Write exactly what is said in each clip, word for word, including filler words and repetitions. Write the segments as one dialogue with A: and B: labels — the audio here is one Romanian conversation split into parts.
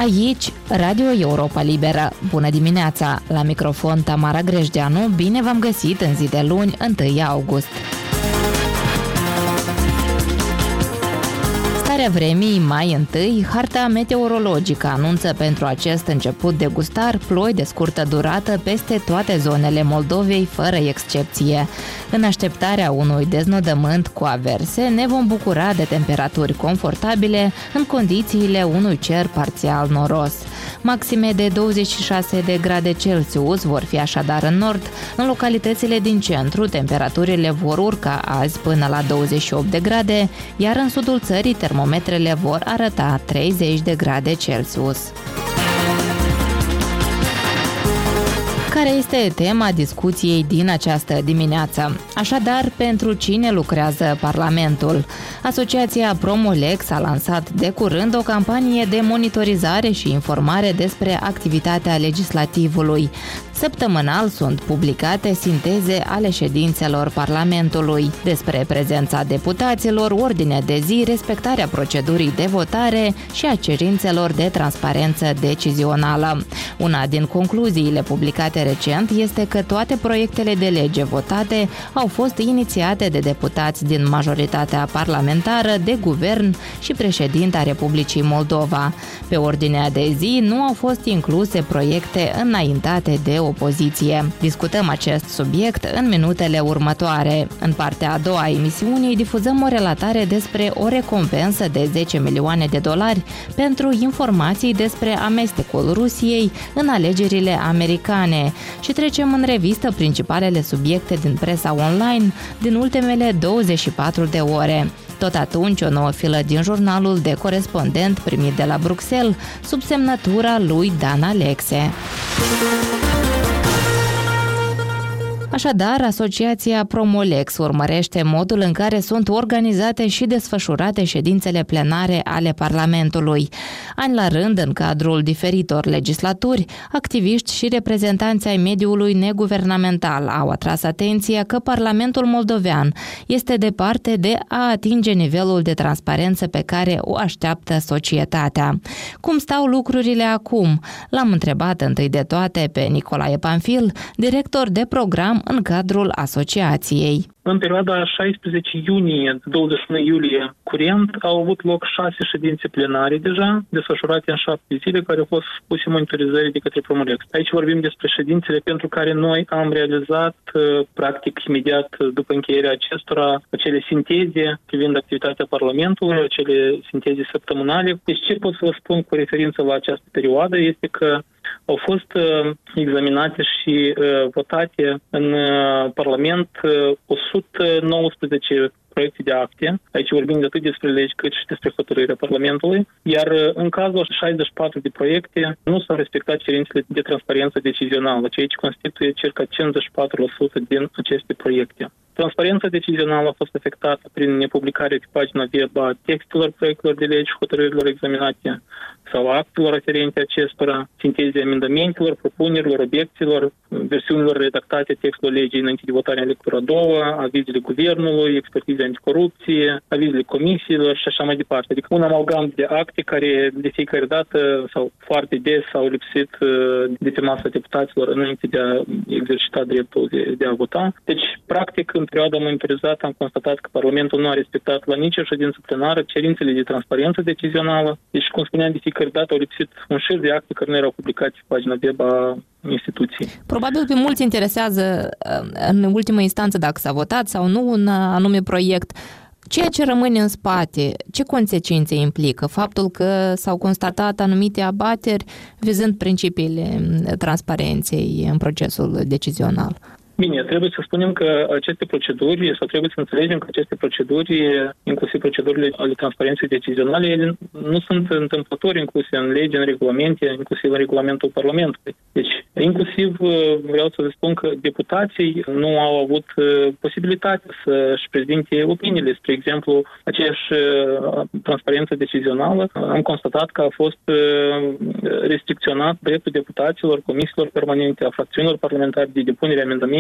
A: Aici, Radio Europa Liberă. Bună dimineața! La microfon Tamara Grejdeanu, bine v-am găsit în zi de luni, întâi august. Starea vremii, mai întâi, harta meteorologică anunță pentru acest început de gustar ploi de scurtă durată peste toate zonele Moldovei, fără excepție. În așteptarea unui deznodământ cu averse, ne vom bucura de temperaturi confortabile în condițiile unui cer parțial noros. Maxime de douăzeci și șase de grade Celsius vor fi așadar în nord. În localitățile din centru, temperaturile vor urca azi până la douăzeci și opt de grade, iar în sudul țării termometrele vor arăta treizeci de grade Celsius. Care este tema discuției din această dimineață? Așadar, pentru cine lucrează Parlamentul? Asociația Promolex a lansat de curând o campanie de monitorizare și informare despre activitatea legislativului. Săptămânal sunt publicate sinteze ale ședințelor Parlamentului despre prezența deputaților, ordine de zi, respectarea procedurii de votare și a cerințelor de transparență decizională. Una din concluziile publicate recent este că toate proiectele de lege votate au fost inițiate de deputați din majoritatea parlamentară, de guvern și președinta Republicii Moldova. Pe ordinea de zi nu au fost incluse proiecte înaintate de opoziție. Discutăm acest subiect în minutele următoare. În partea a doua a emisiunii difuzăm o relatare despre o recompensă de zece milioane de dolari pentru informații despre amestecul Rusiei în alegerile americane și trecem în revistă principalele subiecte din presa online din ultimele douăzeci și patru de ore. Tot atunci, o nouă filă din jurnalul de corespondent primit de la Bruxelles, sub semnătura lui Dan Alexe. Așadar, Asociația Promolex urmărește modul în care sunt organizate și desfășurate ședințele plenare ale Parlamentului. Ani la rând, în cadrul diferitor legislaturi, activiști și reprezentanți ai mediului neguvernamental au atras atenția că Parlamentul moldovean este departe de a atinge nivelul de transparență pe care o așteaptă societatea. Cum stau lucrurile acum? L-am întrebat întâi de toate pe Nicolae Panfil, director de program în cadrul asociației.
B: În perioada șaisprezece iunie - douăzeci și unu iulie curent au avut loc șase ședințe plenare deja, desfășurate în șapte zile, care au fost puse monitorizării de către Promolex. Aici vorbim despre ședințele pentru care noi am realizat, practic, imediat după încheierea acestora, acele sinteze privind activitatea Parlamentului, acele sinteze săptămânale. Deci ce pot să vă spun cu referință la această perioadă este că au fost uh, examinate și uh, votate în uh, Parlament uh, o sută nouăsprezece proiecte de acte. Aici vorbim de atât despre legi cât și despre hotărârea Parlamentului. Iar uh, în cazul șaizeci și patru de proiecte nu s-au respectat cerințele de transparență decizională, ceea ce constituie circa cincizeci și patru la sută din aceste proiecte. Transparența decizională a fost afectată prin nepublicarea pe pagina web a textelor proiectelor de legi și hotărârilor examinate sau actelor aferente acestora, sinteze amendamentelor, propunerilor, obiecțiilor, versiunilor redactate textelor legii înainte de votarea în lectura a doua, avizele guvernului, expertize anticorupție, avizele comisiilor și așa mai departe. Adică un amalgam de acte care de fiecare dată sau foarte des au lipsit de pe masa deputaților înainte de a exercita dreptul de, de a vota. Deci, practic, în perioada monitorizată am constatat că Parlamentul nu a respectat la nicio ședință plenară cerințele de transparență decizională. Deci, cum spuneam, de fiecare dată au lipsit un șir de acte care nu erau publicate pe pagina web a instituției.
A: Probabil pe mulți interesează în ultimă instanță dacă s-a votat sau nu un anume proiect. Ceea ce rămâne în spate, ce consecințe implică? Faptul că s-au constatat anumite abateri vizând principiile transparenței în procesul decizional.
B: Bine, trebuie să spunem că aceste proceduri, sau trebuie să înțelegem că aceste proceduri, inclusiv procedurile ale transparenței decizionale, ele nu sunt întâmplători incluse în lege, în regulamente, inclusiv în regulamentul Parlamentului. Deci, inclusiv vreau să vă spun că deputații nu au avut posibilitatea să-și prezinte opiniile. Spre exemplu, aceeași transparență decizională, am constatat că a fost restricționat dreptul deputaților, comisiilor permanente, a fracțiunilor parlamentare de depunere amendamente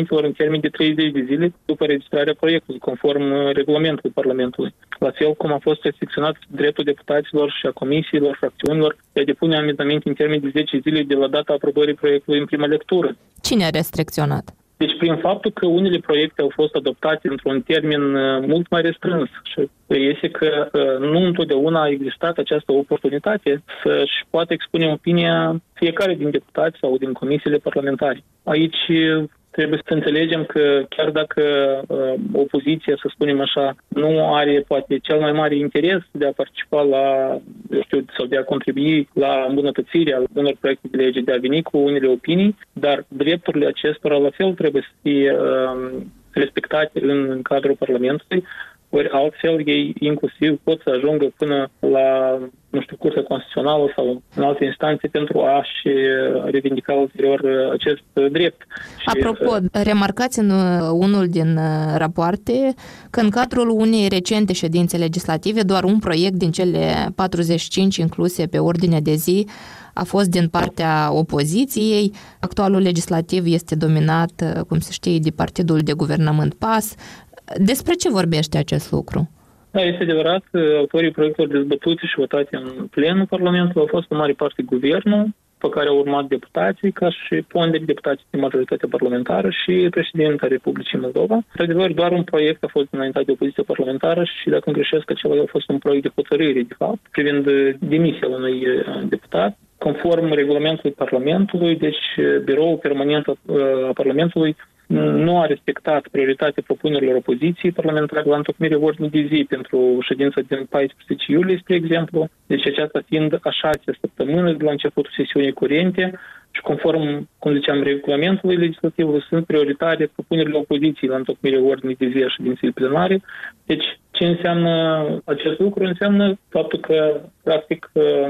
B: amendamentelor în termen de treizeci de zile după registrarea proiectului, conform regulamentului Parlamentului. La fel cum a fost restricționat dreptul deputaților și a comisiilor, fracțiunilor de a depune amendamente în termen de zece zile de la data aprobării proiectului în prima lectură.
A: Cine a restricționat?
B: Deci prin faptul că unele proiecte au fost adoptate într-un termen mult mai restrâns și iese că nu întotdeauna a existat această oportunitate să-și poată expune opinia fiecare din deputați sau din comisiile parlamentare. Aici trebuie să înțelegem că chiar dacă uh, opoziția, să spunem așa, nu are poate cel mai mare interes de a participa la, eu știu, sau de a contribui la îmbunătățirea unor proiecte de lege, de a veni cu unele opinii, dar drepturile acestora la fel trebuie să fie uh, respectate în cadrul Parlamentului, ori altfel ei inclusiv pot să ajungă până la, nu știu, Curtea Constituțională sau în alte instanțe pentru a-și revindica ulterior acest drept.
A: Apropo, remarcați în unul din rapoarte că în cadrul unei recente ședințe legislative doar un proiect din cele patruzeci și cinci incluse pe ordine de zi a fost din partea opoziției. Actualul legislativ este dominat, cum se știe, de partidul de guvernământ P A S. Despre ce vorbește acest lucru?
B: Da, este adevărat, autorii proiectelor dezbătute și votate în plenul Parlamentului au fost în mare parte guvernul, pe care au urmat deputații, ca și ponderi deputații din majoritatea parlamentară și președinta Republicii Moldova. Într-adevăr, doar un proiect a fost înaintat de opoziție parlamentară și, dacă îmi greșesc, acela a fost un proiect de hotărâre, de fapt, privind demisia unui deputat. Conform regulamentului Parlamentului, deci biroul permanent a Parlamentului nu a respectat prioritatea propunerilor opoziției parlamentare la întocmirea ordinii de zi pentru ședința din paisprezece iulie, spre exemplu. Deci aceasta fiind a șasea săptămână de la începutul sesiunii curente și conform, cum ziceam, regulamentului legislativ, sunt prioritare propunerile opoziției la întocmirea ordinii de zi a ședinței plenare. Deci ce înseamnă acest lucru? Înseamnă faptul că, practic,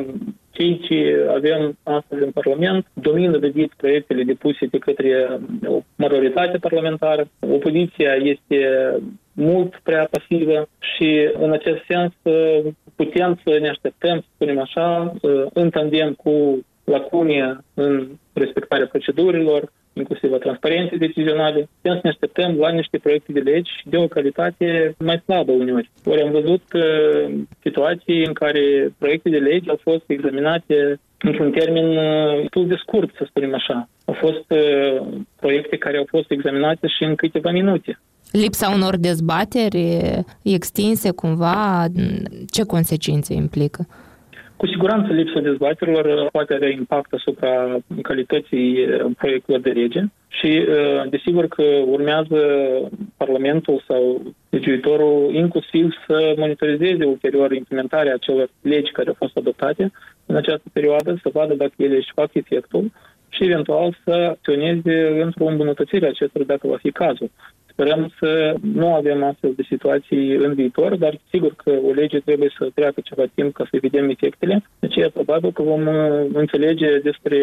B: cei ce avem astăzi în Parlament domină de vid proiectele depuse de către o majoritate parlamentară. Opoziția este mult prea pasivă și, în acest sens, putem să ne așteptăm, să spunem așa, în tandem cu lacune în respectarea procedurilor, inclusiv a transparenței decizionale, putem să ne așteptăm la niște proiecte de legi de o calitate mai slabă uneori. Ori am văzut uh, situații în care proiecte de legi au fost examinate într-un termen destul de scurt, să spunem așa. Au fost uh, proiecte care au fost examinate și în câteva minute.
A: Lipsa unor dezbateri extinse, cumva, ce consecințe implică?
B: Cu siguranță lipsa dezbaterilor poate avea impact asupra calității proiectelor de lege și desigur că urmează Parlamentul sau legiuitorul inclusiv să monitorizeze ulterior implementarea acelor legi care au fost adoptate în această perioadă, să vadă dacă ele își fac efectul și eventual să acționeze într-o îmbunătățire a acestor dacă va fi cazul. Sperăm să nu avem astfel de situații în viitor, dar sigur că o lege trebuie să treacă ceva timp ca să vedem efectele. Deci e probabil că vom înțelege despre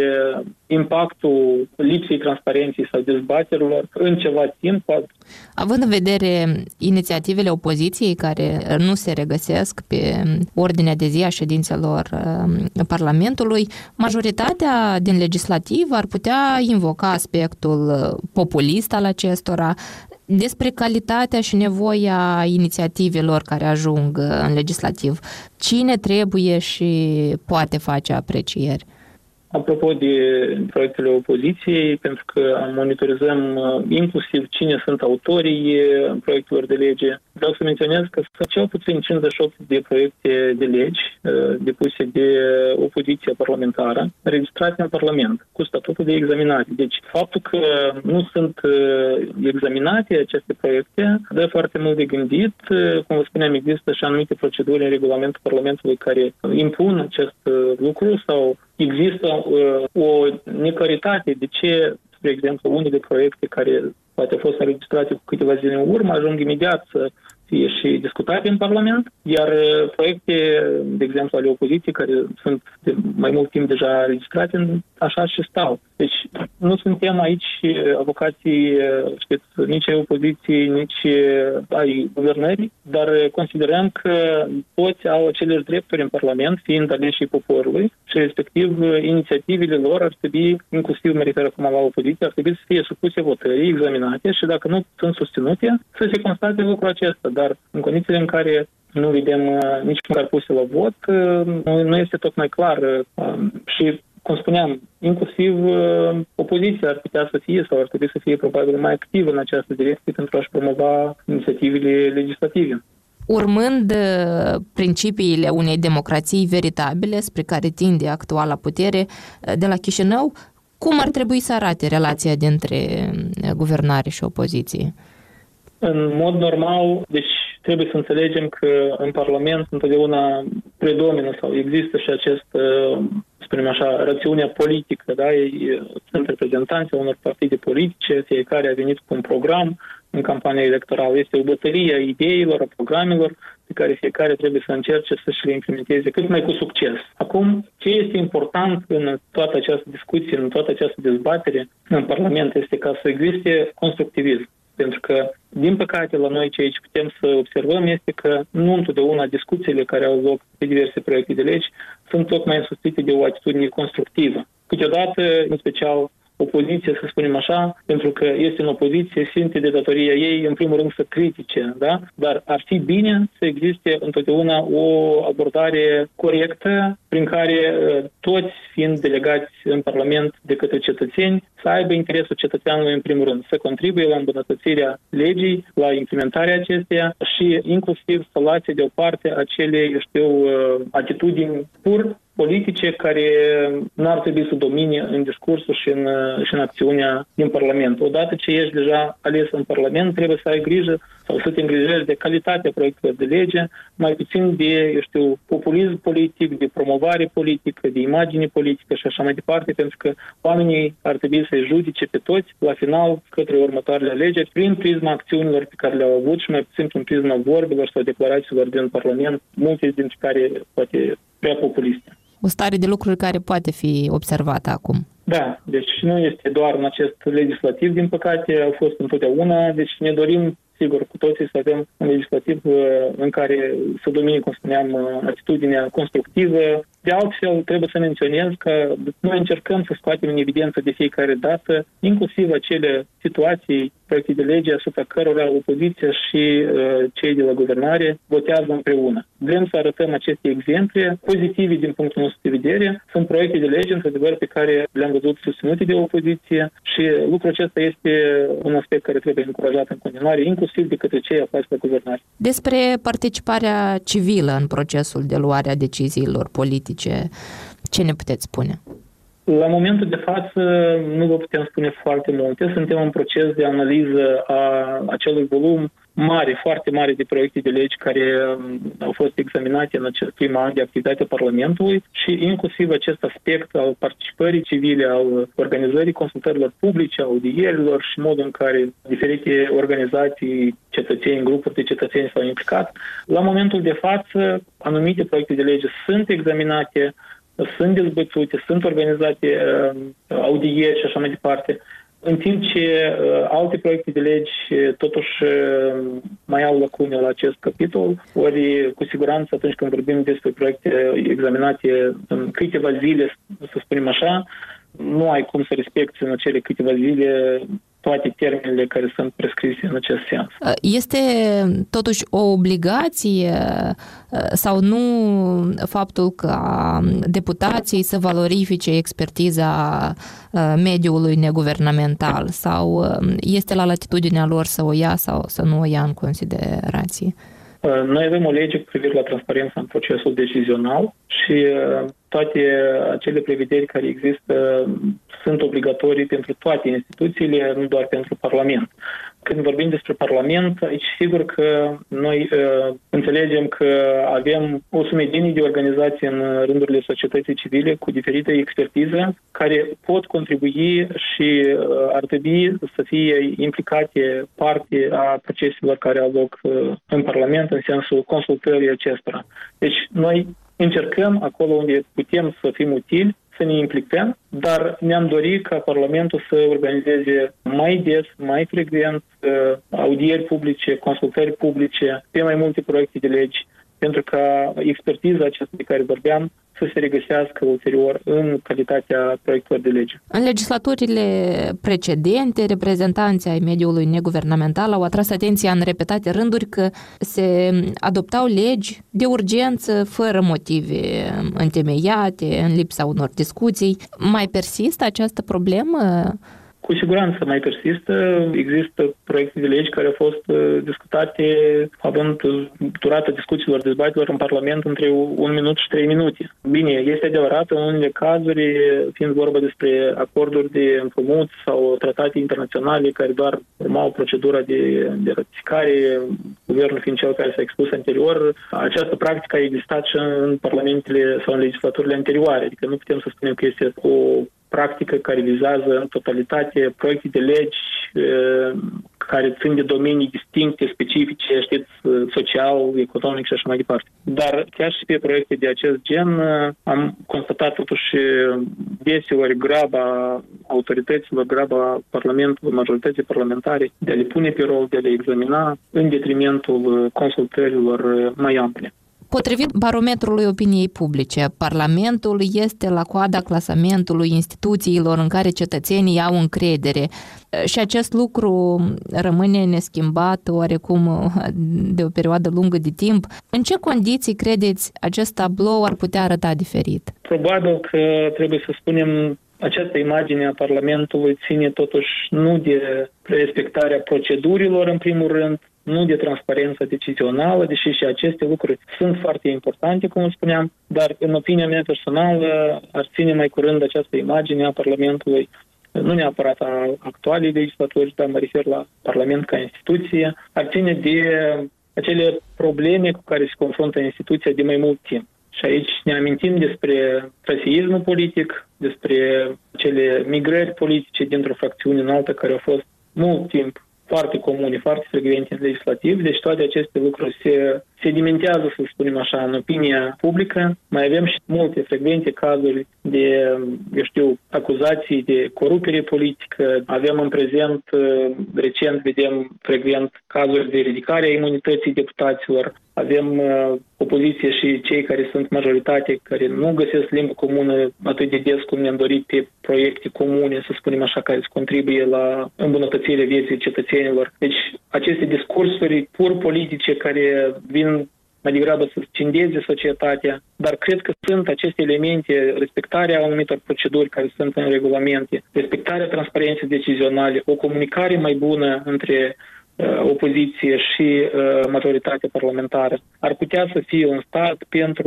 B: impactul lipsei transparenței sau dezbaterilor în ceva timp.
A: Având în vedere inițiativele opoziției care nu se regăsesc pe ordinea de zi a ședințelor Parlamentului, majoritatea din legislativ ar putea invoca aspectul populist al acestora. Despre calitatea și nevoia inițiativelor care ajung în legislativ, cine trebuie și poate face aprecieri?
B: Apropo de proiectele opoziției, pentru că monitorizăm inclusiv cine sunt autorii proiectelor de lege, vreau să menționez că sunt cel puțin cincizeci și opt de proiecte de legi depuse de opoziția parlamentară, registrate în Parlament, cu statutul de examinare. Deci, faptul că nu sunt examinate aceste proiecte dă foarte mult de gândit. Cum vă spuneam, există și anumite proceduri în regulamentul Parlamentului care impun acest lucru sau există uh, o neclaritate de ce, spre exemplu, unele proiecte care poate au fost înregistrate cu câteva zile în urmă ajung imediat să fie și discutate în Parlament, iar proiecte, de exemplu, ale opoziției, care sunt de mai mult timp deja registrate, așa și stau. Deci nu suntem aici avocații, știți, nici ai opoziției, nici ai guvernării, dar considerăm că toți au aceleași drepturi în Parlament, fiind aleșii poporului, și respectiv inițiativele lor ar trebui, inclusiv mă refer acum la opoziție, ar trebui să fie supuse votării, examinate și dacă nu sunt susținute, să se constate lucrul acesta. Dar în condițiile în care nu vedem nici măcar puse la vot, nu este tocmai clar și, cum spuneam, inclusiv uh, opoziția ar putea să fie sau ar trebui să fie probabil mai activă în această direcție pentru a-și promova inițiativele legislative.
A: Urmând uh, principiile unei democrații veritabile spre care tinde actuala putere uh, de la Chișinău, cum ar trebui să arate relația dintre uh, guvernare și opoziție?
B: În mod normal, deci trebuie să înțelegem că în Parlament întotdeauna predomină sau există și acest, să spunem așa, rațiunea politică, da? Ei sunt reprezentanții unor partide politice, fiecare a venit cu un program în campania electorală. Este o bătălie a ideilor, a programelor pe care fiecare trebuie să încerce să-și le implementeze cât mai cu succes. Acum, ce este important în toată această discuție, în toată această dezbatere în Parlament este ca să existe constructivism. Pentru că, din păcate, la noi ce aici putem să observăm este că nu întotdeauna discuțiile care au loc pe diverse proiecte de legi sunt tocmai însoțite de o atitudine constructivă. Câteodată, în special, opoziția, să spunem așa, pentru că este în opoziție, simte de datoria ei, în primul rând, să critique, da? Dar ar fi bine să existe întotdeauna o abordare corectă prin care toți, fiind delegați în Parlament de către cetățeni, să aibă interesul cetățeanului în primul rând, să contribuie la îmbunătățirea legii, la implementarea acesteia și inclusiv să lase deoparte acele, eu știu, atitudini pur politice care n-ar trebui să domine în discursul și în, și în acțiunea din Parlament. Odată ce ești deja ales în Parlament, trebuie să ai grijă sau să te îngrijești de calitatea proiectelor de lege, mai puțin de, eu știu, populism politic, de promovare politică, de imagine politică și așa mai departe, pentru că oamenii ar trebui să-i judice pe toți, la final, către următoarele alegeri, prin prisma acțiunilor pe care le-au avut și mai puțin prin prisma vorbilor sau declarațiilor din Parlament, multe dintre care poate prea populiste.
A: O stare de lucruri care poate fi observată acum.
B: Da, deci nu este doar în acest legislativ, din păcate, au fost întotdeauna, deci ne dorim, sigur, cu toții să avem un legislativ în care să domine, cum spuneam, atitudinea constructivă. De altfel, trebuie să menționez că noi încercăm să scoatem în evidență de fiecare dată, inclusiv acele situații, proiecte de lege asupra cărora opoziția și uh, cei de la guvernare votează împreună. Vrem să arătăm aceste exemple pozitive din punctul nostru de vedere. Sunt proiecte de lege, într-adevăr, pe care le-am văzut susținute de opoziție și lucrul acesta este un aspect care trebuie încurajat în continuare, inclusiv de către cei aflați la guvernare.
A: Despre participarea civilă în procesul de luare a deciziilor politice, ce ne puteți spune?
B: La momentul de față nu vă putem spune foarte multe. Suntem în proces de analiză a acelui volum mare, foarte mare de proiecte de legi care au fost examinate în acest prim an de activitate a Parlamentului și inclusiv acest aspect al participării civile, al organizării consultărilor publice, audierilor și modul în care diferite organizații, cetățeni, grupuri de cetățeni s-au implicat. La momentul de față, anumite proiecte de lege sunt examinate, sunt dezbătute, sunt organizate uh, audieri și așa mai departe, în timp ce uh, alte proiecte de legi uh, totuși uh, mai au lacune la acest capitol, ori cu siguranță atunci când vorbim despre proiecte examinate în câteva zile, să spunem așa, nu ai cum să respecti în acele câteva zile toate termenele care sunt prescrise în acest sens.
A: Este totuși o obligație sau nu faptul că deputații să valorifice expertiza mediului neguvernamental sau este la latitudinea lor să o ia sau să nu o ia în considerație?
B: Noi avem o lege cu privire la transparență în procesul decizional și toate acele prevederi care există sunt obligatorii pentru toate instituțiile, nu doar pentru Parlament. Când vorbim despre Parlament, aici sigur că noi uh, înțelegem că avem o sumedenie de organizații în rândurile societății civile cu diferite expertize care pot contribui și uh, ar trebui să fie implicate parte a proceselor care au loc uh, în Parlament în sensul consultării acestora. Deci noi încercăm acolo unde putem să fim utili, să ne implicăm, dar ne-am dorit ca Parlamentul să organizeze mai des, mai frecvent audieri publice, consultări publice pe mai multe proiecte de legi, pentru ca expertiza aceasta de care vorbeam să se regăsească ulterior în calitatea proiectelor de lege.
A: În legislaturile precedente, reprezentanții ai mediului neguvernamental au atras atenția în repetate rânduri că se adoptau legi de urgență, fără motive întemeiate, în lipsa unor discuții. Mai persistă această problemă?
B: Cu siguranță mai persistă. Există proiecte de legi care au fost discutate având durata discuțiilor, dezbaterilor în Parlament între un minut și trei minute. Bine, este adevărat, în unele cazuri, fiind vorba despre acorduri de împrumut sau tratate internaționale care doar urmau procedura de, de ratificare, guvernul fiind cel care s-a expus anterior, această practică a existat și în parlamentele sau în legislaturile anterioare. Adică nu putem să spunem că este o practică care vizează în totalitate proiecte de legi care țin de domenii distincte, specifice, știți, social, economic și așa mai departe. Dar chiar și pe proiecte de acest gen am constatat totuși deseori graba autorităților, graba Parlamentului, majorității parlamentare de a le pune pe rol, de a le examina în detrimentul consultărilor mai ample.
A: Potrivit barometrului opiniei publice, Parlamentul este la coada clasamentului instituțiilor în care cetățenii au încredere și acest lucru rămâne neschimbat oarecum de o perioadă lungă de timp. În ce condiții credeți acest tablou ar putea arăta diferit?
B: Probabil că trebuie să spunem această imagine a Parlamentului ține totuși nu de respectarea procedurilor în primul rând, nu de transparența decizională, deși și aceste lucruri sunt foarte importante, cum spuneam, dar în opinia mea personală ar ține mai curând această imagine a Parlamentului, nu neapărat a actualei legislaturi, dar mă refer la Parlament ca instituție, ar ține de acele probleme cu care se confruntă instituția de mai mult timp. Și aici ne amintim despre traseismul politic, despre cele migrări politice dintr-o fracțiune în altă care au fost mult timp foarte comune, foarte frecvente în legislativ. Deci toate aceste lucruri se sedimentează, să spunem așa, în opinia publică. Mai avem și multe frecvente cazuri de, eu știu, acuzații de corupere politică. Avem în prezent, recent, vedem frecvent cazuri de ridicare a imunității deputaților. Avem uh, opoziție și cei care sunt majoritate, care nu găsesc limbă comună atât de des cum ne-am dorit pe proiecte comune, să spunem așa, care să contribuie la îmbunătățirea vieții cetățenilor. Deci aceste discursuri pur politice care vin mai degrabă să scindeze societatea, dar cred că sunt aceste elemente, respectarea anumitor proceduri care sunt în regulamente, respectarea transparenței decizionale, o comunicare mai bună între opoziție și uh, majoritatea parlamentară, ar putea să fie un start pentru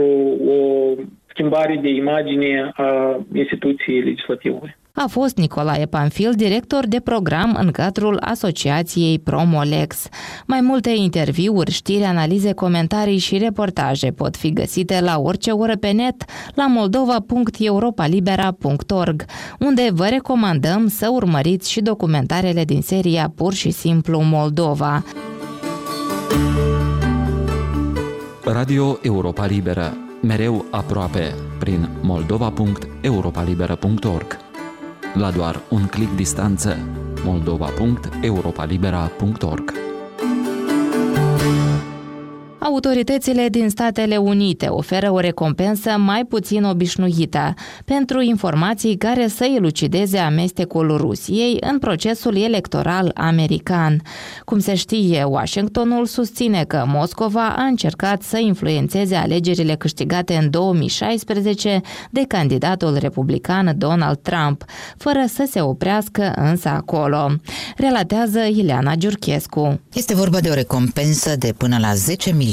B: o schimbare de imagine a instituției legislative.
A: A fost Nicolae Panfil, director de program în cadrul Asociației Promolex. Mai multe interviuri, știri, analize, comentarii și reportaje pot fi găsite la orice oră pe net la moldova punct europalibera punct org, unde vă recomandăm să urmăriți și documentarele din seria Pur și simplu Moldova.
C: Radio Europa Liberă, mereu aproape, prin moldova punct europalibera punct org. La doar un clic distanță, moldova punct europalibera punct org.
A: Autoritățile din Statele Unite oferă o recompensă mai puțin obișnuită pentru informații care să elucideze amestecul Rusiei în procesul electoral american. Cum se știe, Washingtonul susține că Moscova a încercat să influențeze alegerile câștigate în două mii șaisprezece de candidatul republican Donald Trump, fără să se oprească însă acolo. Relatează Ileana Giurchescu.
D: Este vorba de o recompensă de până la zece milioane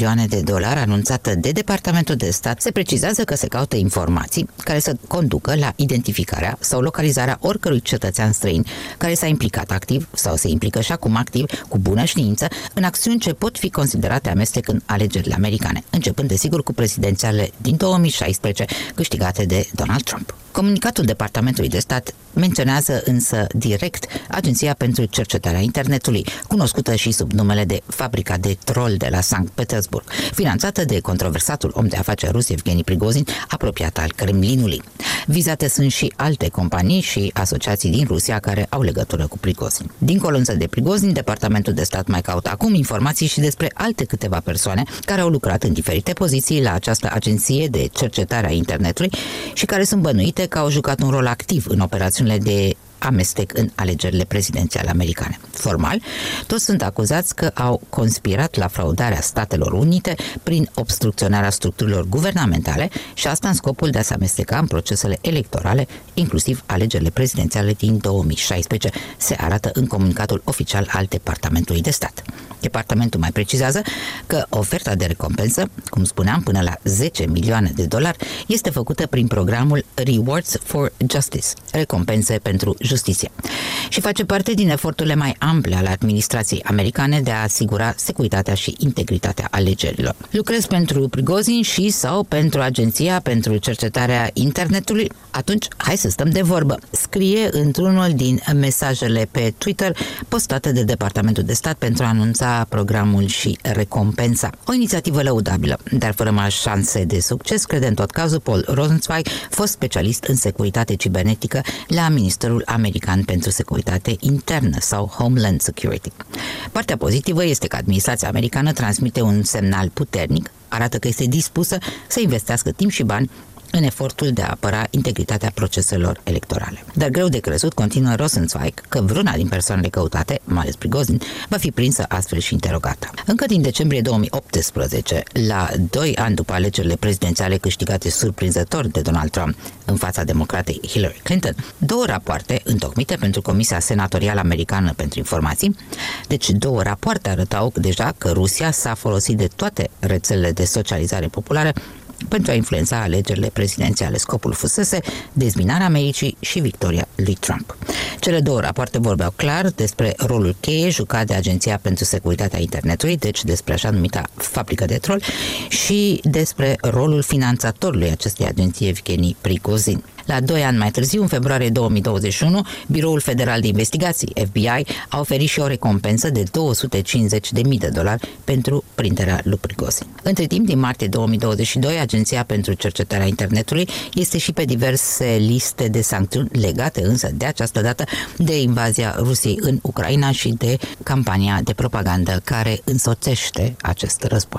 D: milioane de dolari anunțată de Departamentul de Stat, se precizează că se caută informații care să conducă la identificarea sau localizarea oricărui cetățean străin care s-a implicat activ sau se implică și acum activ, cu bună știință, în acțiuni ce pot fi considerate amestec în alegerile americane, începând desigur cu prezidențiale din două mii șaisprezece câștigate de Donald Trump. Comunicatul Departamentului de Stat menționează însă direct Agenția pentru Cercetarea Internetului, cunoscută și sub numele de Fabrica de Trol de la Sankt Petersburg, finanțată de controversatul om de afaceri rus Evgeni Prigozhin, apropiat al Kremlinului. Vizate sunt și alte companii și asociații din Rusia care au legătură cu Prigozhin. Dincolo însă de Prigozhin, Departamentul de Stat mai caută acum informații și despre alte câteva persoane care au lucrat în diferite poziții la această agenție de cercetare a internetului și care sunt bănuite că au jucat un rol activ în operațiunile de amestec în alegerile prezidențiale americane. Formal, toți sunt acuzați că au conspirat la fraudarea Statelor Unite prin obstrucționarea structurilor guvernamentale și asta în scopul de a se amesteca în procesele electorale, inclusiv alegerile prezidențiale din două mii șaisprezece, se arată în comunicatul oficial al Departamentului de Stat. Departamentul mai precizează că oferta de recompensă, cum spuneam, până la zece milioane de dolari, este făcută prin programul Rewards for Justice, recompense pentru justiție, și face parte din eforturile mai ample ale administrației americane de a asigura securitatea și integritatea alegerilor. Lucrezi pentru Prigozhin și sau pentru Agenția pentru Cercetarea Internetului? Atunci, hai să stăm de vorbă. Scrie într-unul din mesajele pe Twitter postate de Departamentul de Stat pentru a anunța programul și recompensa. O inițiativă lăudabilă, dar fără mari șanse de succes, crede în tot cazul Paul Rosenzweig, fost specialist în securitate cibernetică la Ministerul American pentru Securitate Internă sau Homeland Security. Partea pozitivă este că administrația americană transmite un semnal puternic, arată că este dispusă să investească timp și bani în efortul de a apăra integritatea proceselor electorale. Dar greu de crezut, continuă Rosenzweig, că vreuna din persoanele căutate, mai ales Prigozhin, va fi prinsă astfel și interogată. Încă din decembrie două mii optsprezece, la doi ani după alegerile prezidențiale câștigate surprinzător de Donald Trump în fața democratei Hillary Clinton, două rapoarte întocmite pentru Comisia Senatorială Americană pentru Informații, deci două rapoarte arătau deja că Rusia s-a folosit de toate rețelele de socializare populară pentru a influența alegerile prezidențiale. Scopul fusese dezbinarea Americii și victoria lui Trump. Cele două rapoarte vorbeau clar despre rolul cheie jucat de Agenția pentru Securitatea Internetului, deci despre așa numita fabrică de trol, și despre rolul finanțatorului acestei agenții, Evgeni Prigozhin. La doi ani mai târziu, în februarie două mii douăzeci și unu, Biroul Federal de Investigații, F B I, a oferit și o recompensă de două sute cincizeci de mii de dolari pentru prinderea lui Prigozhin. Între timp, din martie două mii douăzeci și doi, Agenția pentru Cercetarea Internetului este și pe diverse liste de sancțiuni legate însă de această dată de invazia Rusiei în Ucraina și de campania de propagandă care însoțește acest război.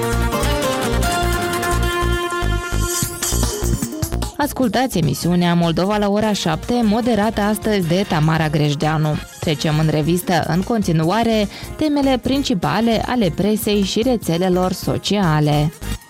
A: Ascultați emisiunea Moldova la ora șapte, moderată astăzi de Tamara Grejdeanu. Trecem în revistă în continuare temele principale ale presei și rețelelor sociale.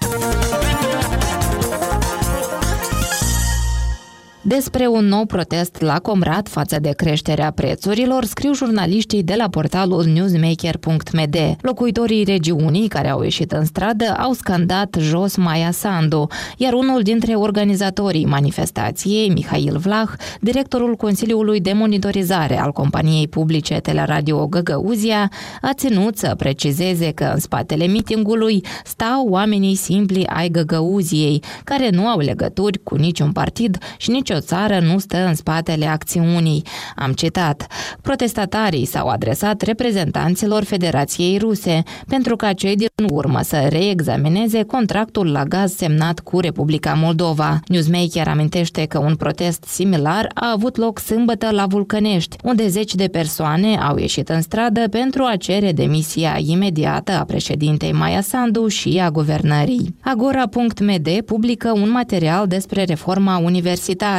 A: Despre un nou protest la Comrat față de creșterea prețurilor scriu jurnaliștii de la portalul newsmaker punct m d. Locuitorii regiunii care au ieșit în stradă au scandat jos Maia Sandu, iar unul dintre organizatorii manifestației, Mihail Vlah, directorul Consiliului de Monitorizare al companiei publice Teleradio Găgăuzia, a ținut să precizeze că în spatele mitingului stau oamenii simpli ai Găgăuziei, care nu au legături cu niciun partid și nici o țară nu stă în spatele acțiunii. Am citat. Protestatarii s-au adresat reprezentanților Federației Ruse pentru ca cei din urmă să reexamineze contractul la gaz semnat cu Republica Moldova. Newsmaker amintește că un protest similar a avut loc sâmbătă la Vulcănești, unde zeci de persoane au ieșit în stradă pentru a cere demisia imediată a președintei Maia Sandu și a guvernării. Agora punct m d publică un material despre reforma universitară.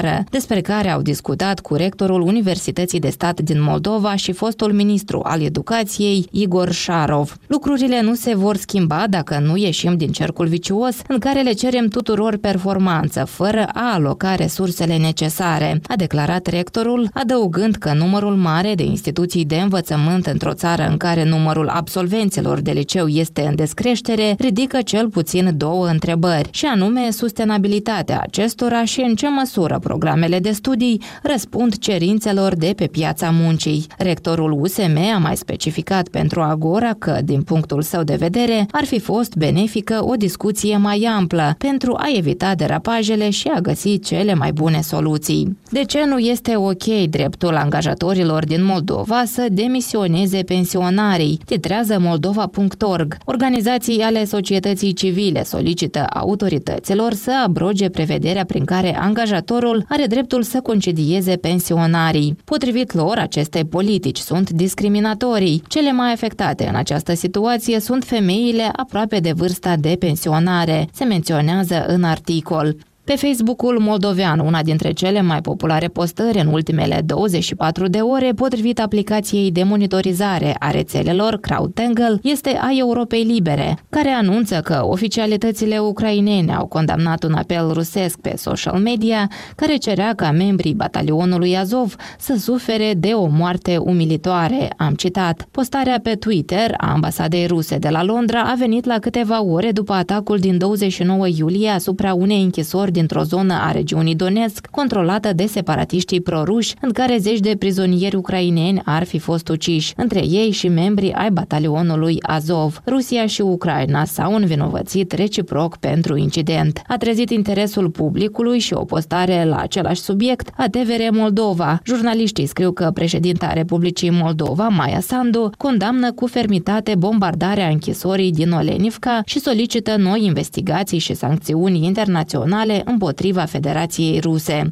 A: țară, despre care au discutat cu rectorul Universității de Stat din Moldova și fostul ministru al educației, Igor Șarov. Lucrurile nu se vor schimba dacă nu ieșim din cercul vicios în care le cerem tuturor performanță, fără a aloca resursele necesare, a declarat rectorul, adăugând că numărul mare de instituții de învățământ într-o țară în care numărul absolvenților de liceu este în descreștere ridică cel puțin două întrebări, și anume sustenabilitatea acestora și în ce măsură programele de studii răspund cerințelor de pe piața muncii. Rectorul U S M a mai specificat pentru Agora că, din punctul său de vedere, ar fi fost benefică o discuție mai amplă pentru a evita derapajele și a găsi cele mai bune soluții. De ce nu este ok dreptul angajatorilor din Moldova să demisioneze pensionarii? Titrează moldova punct org. Organizații ale societății civile solicită autorităților să abroge prevederea prin care angajatorul are dreptul să concedieze pensionarii. Potrivit lor, aceste politici sunt discriminatorii. Cele mai afectate în această situație sunt femeile aproape de vârsta de pensionare, se menționează în articol. Pe Facebook-ul moldovean, una dintre cele mai populare postări în ultimele douăzeci și patru de ore, potrivit aplicației de monitorizare a rețelelor CrowdTangle, este a Europei Libere, care anunță că oficialitățile ucrainene au condamnat un apel rusesc pe social media care cerea ca membrii batalionului Azov să sufere de o moarte umilitoare. Am citat. Postarea pe Twitter a ambasadei ruse de la Londra a venit la câteva ore după atacul din douăzeci și nouă iulie asupra unei închisori dintr-o zonă a regiunii Donetsk, controlată de separatiștii proruși, în care zeci de prizonieri ucraineni ar fi fost uciși, între ei și membrii ai batalionului Azov. Rusia și Ucraina s-au învinovățit reciproc pentru incident. A trezit interesul publicului și o postare la același subiect a T V R Moldova. Jurnaliștii scriu că președinta Republicii Moldova, Maia Sandu, condamnă cu fermitate bombardarea închisorii din Olenivka și solicită noi investigații și sancțiuni internaționale împotriva Federației Ruse.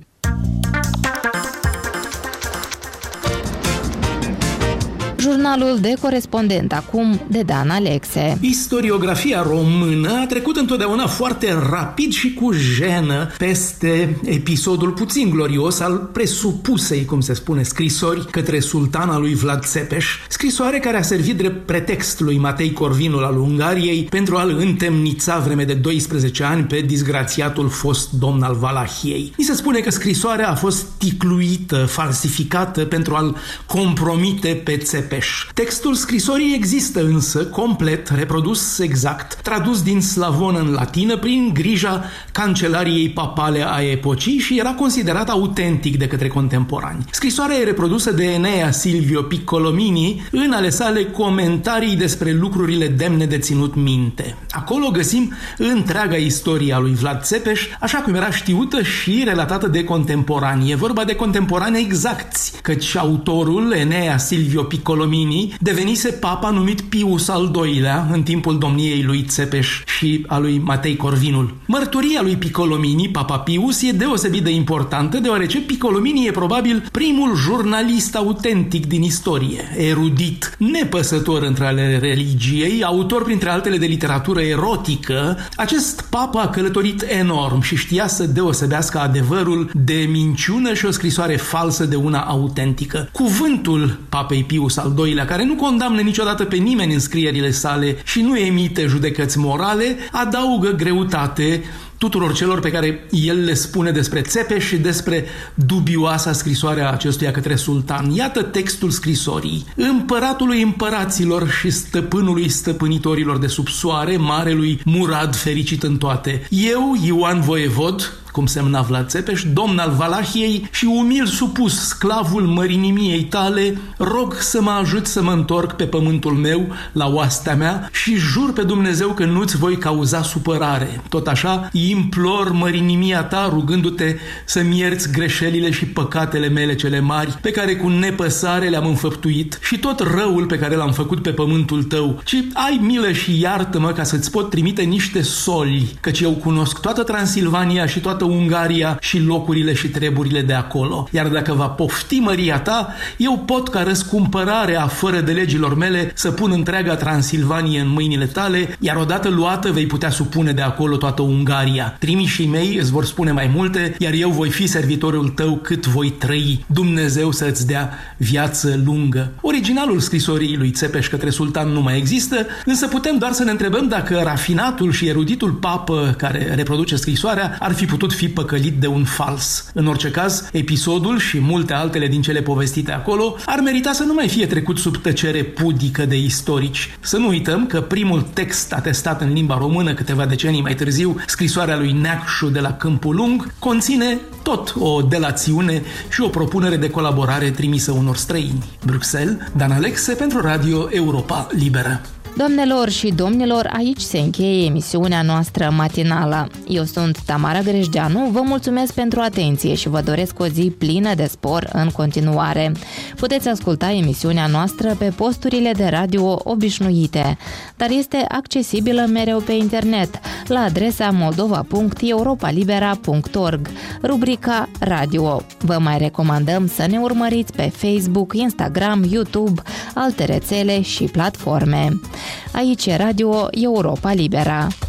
A: Jurnalul de corespondent acum de Dan Alexe.
E: Istoriografia română a trecut întotdeauna foarte rapid și cu jenă peste episodul puțin glorios al presupusei, cum se spune, scrisori către sultana lui Vlad Țepeș, scrisoare care a servit drept pretext lui Matei Corvinul al Ungariei pentru a-l întemnița vreme de doisprezece ani pe disgrațiatul fost domn al Valahiei. Mi se spune că scrisoarea a fost ticluită, falsificată pentru a-l compromite pe Țepeș. Textul scrisorii există însă, complet, reprodus exact, tradus din slavonă în latină prin grija cancelariei papale a epocii și era considerat autentic de către contemporani. Scrisoarea e reprodusă de Enea Silvio Piccolomini în ale sale comentarii despre lucrurile demne de ținut minte. Acolo găsim întreaga istorie a lui Vlad Țepeș, așa cum era știută și relatată de contemporani. E vorba de contemporani exacti, căci autorul, Enea Silvio Piccolomini, devenise papa numit Pius al doilea în timpul domniei lui Țepeș și a lui Matei Corvinul. Mărturia lui Piccolomini, papa Pius, e deosebit de importantă, deoarece Piccolomini e probabil primul jurnalist autentic din istorie, erudit, nepăsător între ale religiei, autor printre altele de literatură erotică. Acest papa a călătorit enorm și știa să deosebească adevărul de minciună și o scrisoare falsă de una autentică. Cuvântul papei Pius al doilea, care nu condamnă niciodată pe nimeni în scrierile sale și nu emite judecăți morale, adaugă greutate tuturor celor pe care el le spune despre Țepeș și despre dubioasa scrisoare a acestuia către sultan. Iată textul scrisorii. Împăratului împăraților și stăpânului stăpânitorilor de sub soare, marelui Murad fericit în toate. Eu, Ioan Voievod, cum semna Vlad Țepeș, domn al Valahiei și umil supus, sclavul mărinimiei tale, rog să mă ajut să mă întorc pe pământul meu, la oastea mea, și jur pe Dumnezeu că nu-ți voi cauza supărare. Tot așa, implor mărinimia ta, rugându-te să-mi ierți greșelile și păcatele mele cele mari, pe care cu nepăsare le-am înfăptuit, și tot răul pe care l-am făcut pe pământul tău, ci ai milă și iartă-mă ca să-ți pot trimite niște soli, căci eu cunosc toată Transilvania și toată toată Ungaria și locurile și treburile de acolo. Iar dacă va pofti măria ta, eu pot ca răscumpărare a fără de legilor mele să pun întreaga Transilvanie în mâinile tale, iar odată luată vei putea supune de acolo toată Ungaria. Trimișii mei îți vor spune mai multe, iar eu voi fi servitorul tău cât voi trăi. Dumnezeu să îți dea viață lungă. Originalul scrisorii lui Țepeș către sultan nu mai există, însă putem doar să ne întrebăm dacă rafinatul și eruditul papă care reproduce scrisoarea ar fi putut fi păcălit de un fals. În orice caz, episodul și multe altele din cele povestite acolo ar merita să nu mai fie trecut sub tăcere pudică de istorici. Să nu uităm că primul text atestat în limba română câteva decenii mai târziu, scrisoarea lui Neacșu de la Câmpul Lung, conține tot o delațiune și o propunere de colaborare trimisă unor străini. Bruxelles, Dan Alexe pentru Radio Europa Liberă.
A: Doamnelor și domnilor, aici se încheie emisiunea noastră matinală. Eu sunt Tamara Grejdeanu, vă mulțumesc pentru atenție și vă doresc o zi plină de spor în continuare. Puteți asculta emisiunea noastră pe posturile de radio obișnuite, dar este accesibilă mereu pe internet, la adresa moldova punct europa libera punct org, rubrica Radio. Vă mai recomandăm să ne urmăriți pe Facebook, Instagram, YouTube, alte rețele și platforme. Aici e Radio Europa Libera.